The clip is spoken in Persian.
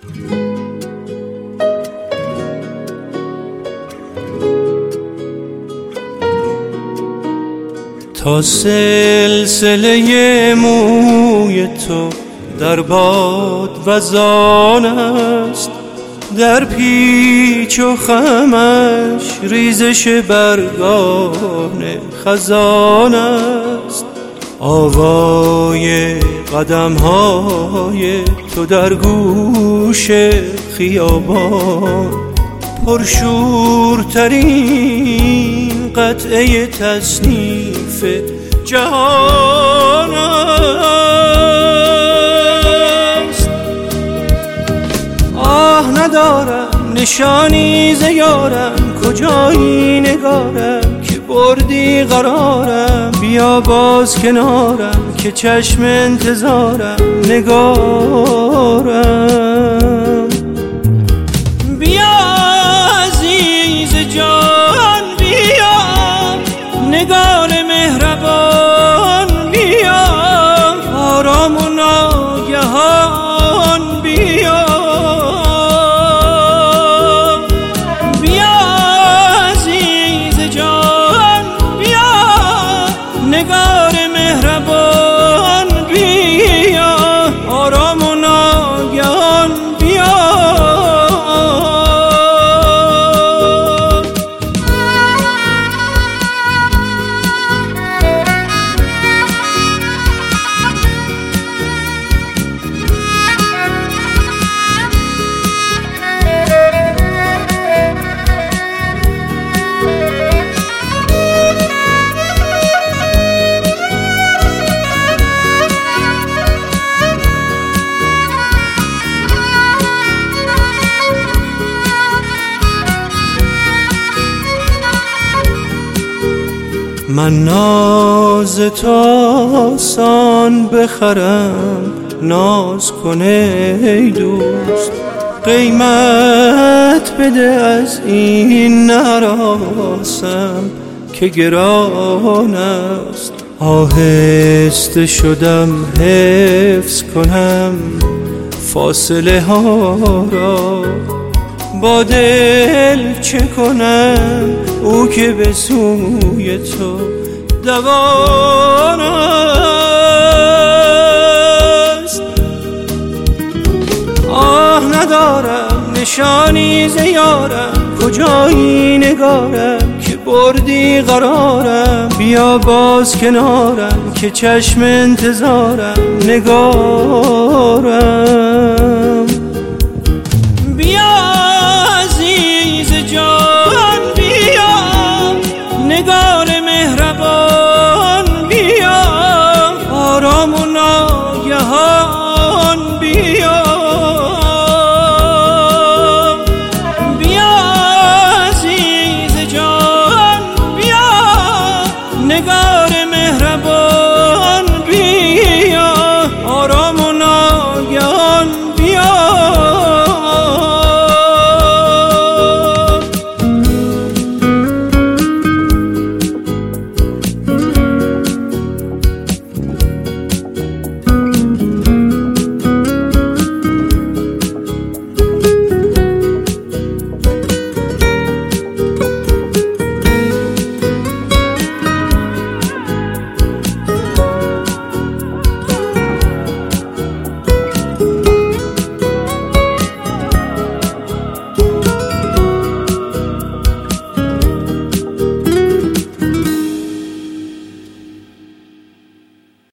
تا سلسله موی تو در باد وزان است، در پیچ و خمش ریزش برگان خزان است. آوای قدم‌های تو در گوش خیابان، پرشورترین قطعه تصنیف جهان است. آه ندارم نشانی ز یارم، کجایی نگارم که بردی قرارم. بیا باز کنارم که چشم انتظارم نگارم. بیا عزیز جان بیا، نگار مهربان بیا، آرام و ناگهان بیا. بیا عزیز جان بیا، نگار مهربان بیا، آرام و ناگهان بیا. من ناز تو آسان بخرم، ناز کن ای دوست. قیمت بده از این نراسم که گران است. آهسته شدم حفظ کنم فاصله ها را، با دل چه کنم او که به سوی تو دوان است. آه ندارم نشانی ز یارم، کجایی نگارم که بردی قرارم. بیا باز کنارم که چشم انتظارم نگارم.